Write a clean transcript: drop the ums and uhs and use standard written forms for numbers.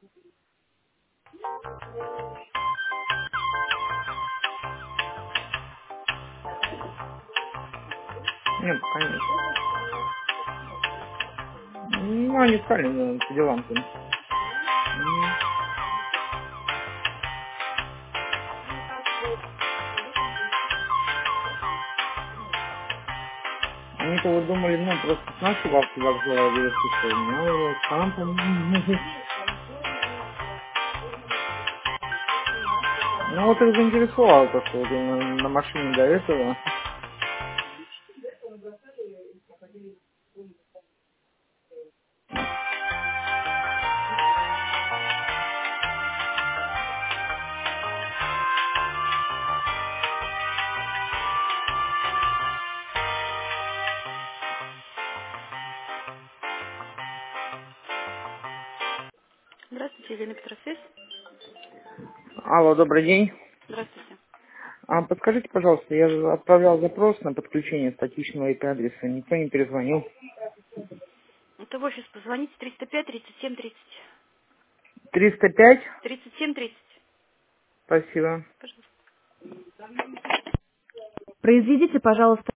Нет, пока нет. Ну, они стали по делам там. Они-то вот думали, ну, просто с нашей лавки вокзала вывести, что у меня вот там, по-моему. Ну, вот их заинтересовало то, что вот именно на машине до этого. Здравствуйте, Елена Петросвязь. Алло, добрый день. Здравствуйте. Подскажите, пожалуйста, я отправлял запрос на подключение статичного IP-адреса, никто не перезвонил. Это в офис позвоните 305 37 30. 305? 37 30. Спасибо. Пожалуйста. Произведите, пожалуйста,